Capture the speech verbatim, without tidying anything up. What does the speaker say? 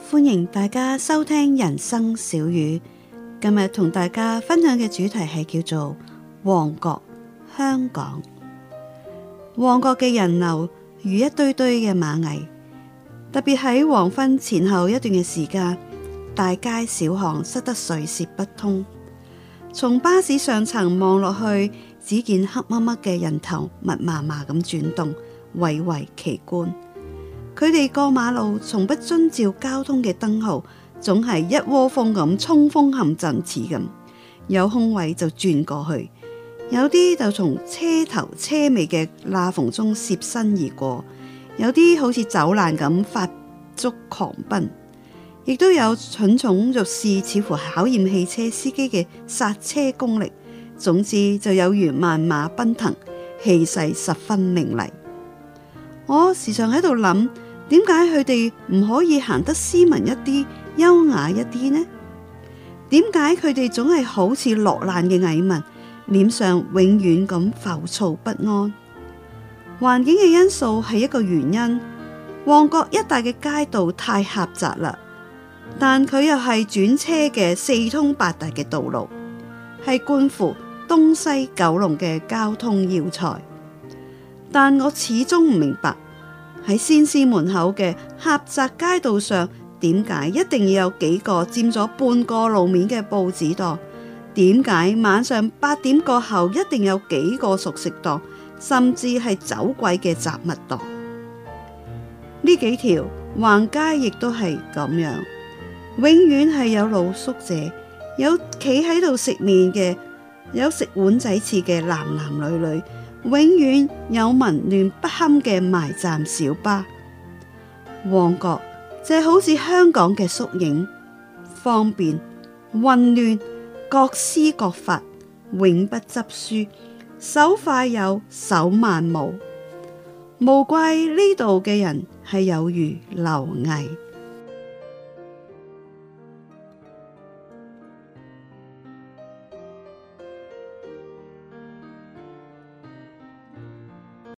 歡迎大家收聽人生小語。今日同大家分享嘅主題係叫做旺角香港。旺角嘅人流如一堆堆嘅螞蟻，特別喺黃昏前後一段嘅時間，大街小巷塞得水泄不通。從巴士上層望落去，只見黑乜乜嘅人頭密麻麻咁轉動，蔚為奇觀。佢哋過馬路從不遵照交通嘅燈號，總係一窩蜂咁衝鋒陷陣似咁，有空位就轉過去，有啲就從車頭車尾嘅罅縫中攝身而過，有啲好似走爛咁發足狂奔，亦都有蠢寵欲試，似乎考驗汽車司機嘅剎車功力。總之就有如萬馬奔騰，氣勢十分凌厲。我時常喺度諗，點解佢哋唔可以行得斯文一啲、優雅一啲呢？點解佢哋總係好似落難嘅蟻民，臉上永遠咁浮躁不安？環境嘅因素係一個原因。旺角一帶嘅街道太狹窄啦，但佢又係轉車嘅四通八達嘅道路，係貫乎東西九龍嘅交通要塞。但我始終唔明白，喺先師門口嘅狹窄街道上，點解一定要有幾個佔咗半個路面嘅報紙檔？點解晚上八點過後一定有幾個熟食檔，甚至係走鬼嘅雜物檔？呢幾條橫街亦都係咁樣，永遠係有露宿者，有企喺度食麵嘅，有食碗仔翅嘅男男女女，永遠有紊亂不堪嘅埋站小巴。旺角就好似香港嘅縮影，方便、混亂、各施各法，永不執輸，手快有，手慢冇。無怪呢度嘅人係有如螻蟻。